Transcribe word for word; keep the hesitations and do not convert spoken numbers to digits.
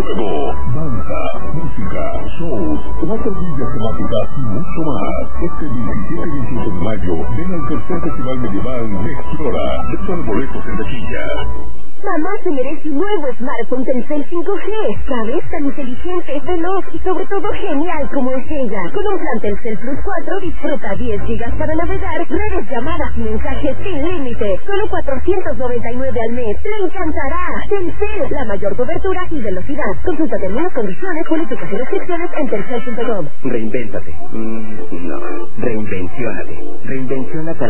juego, danza, música, shows, cuatro villas temáticas y mucho más. Este diecisiete y veintiocho de mayo, ven al tercer Festival Medieval de Explora. Venta de boletos en taquilla. Mamá se merece un nuevo smartphone Telcel cinco G. ¿Sabes? Tan inteligente, veloz y sobre todo genial como es ella. Con un plan Telcel Plus cuatro disfruta diez gigas para navegar, redes, llamadas y mensajes sin límite. Solo cuatrocientos noventa y nueve al mes. ¡Te encantará! Telcel, la mayor cobertura y velocidad. Consulta términos, condiciones, políticas y restricciones en telcel punto com. Reinvéntate. Mm, no. Reinvenciónate. Reinvenciónate.